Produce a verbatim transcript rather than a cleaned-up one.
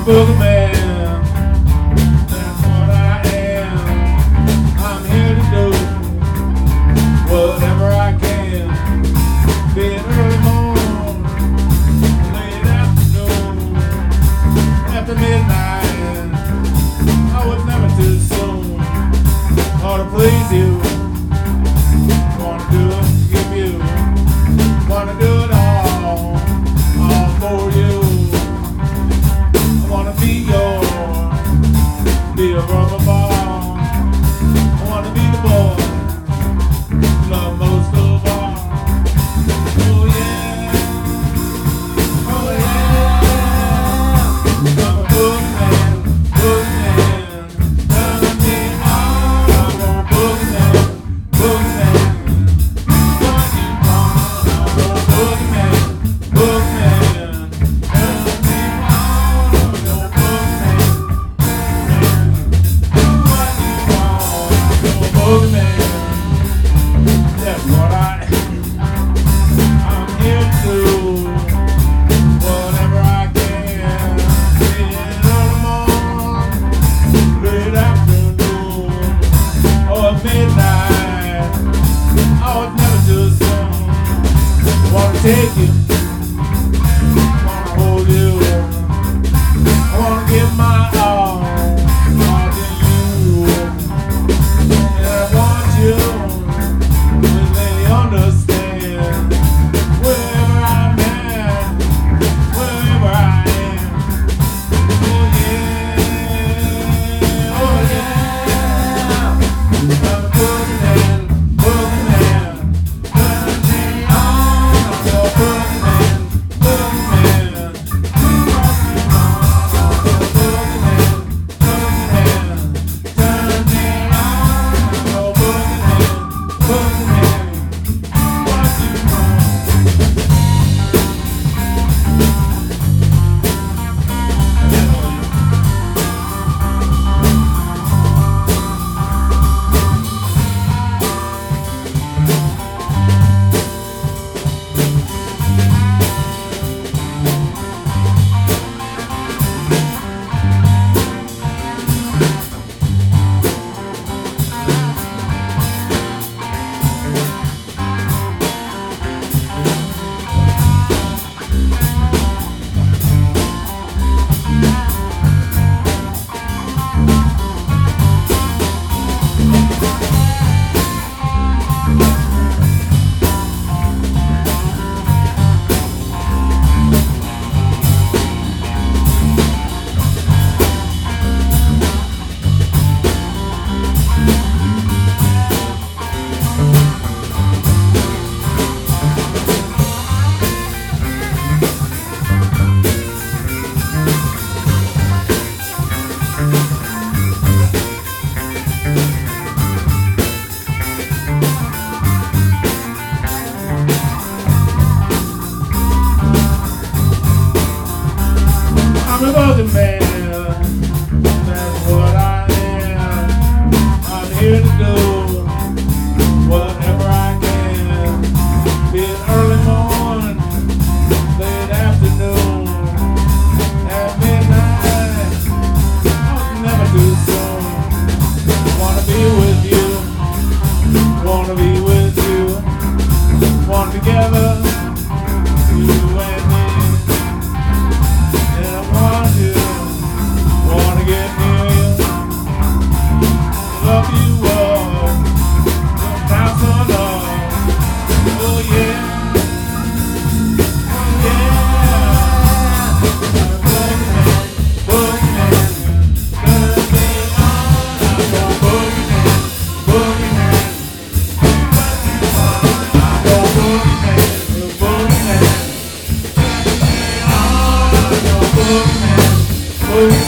boogeyman, that's what I am. I'm here to do whatever I can. Be it early morning, late afternoon, after midnight. I was never too soon. Ought to please you. Wanna do it, give you. Wanna do it all, all for you. I wanna be yours, be a rubber ball. I wanna be the boy you love most of all. Oh yeah, oh yeah. I'm a boogeyman, boogeyman. Turn me on, I'm a boogeyman, boogeyman. What you want? I'm a boogeyman, boogeyman. Turn me on, I'm a boogeyman, what you want? I'm a boogeyman. That's what I I'm here to do whatever I can. Be it early morning, late afternoon, or midnight. Oh, it's never too soon. Wanna take you, wanna hold you. I wanna give my all, all to you. And I want you to really understand wherever I'm at, wherever I am. Oh yeah, oh yeah. I'm a boogeyman, boogeyman. Turn me on, I'm a boogeyman, boogeyman. Do what you want, I'm a boogeyman, boogeyman. Turn me on, I'm a boogeyman, boogeyman. Do what you want. I'm a boogeyman, that's what I am. I'm here to do whatever I can. Be it early morning, late afternoon, at midnight. Oh, never too soon. Wanna be with you, wanna be with you. One together, you and me. And I want you, wanna get near you, love you all, down so long. Oh yeah, oh yeah. I'm a boogeyman, boogeyman. Turn me on, I'm a boogeyman, boogeyman. What you want? I'm a boogeyman, a boogeyman. Boogeyman, boogeyman.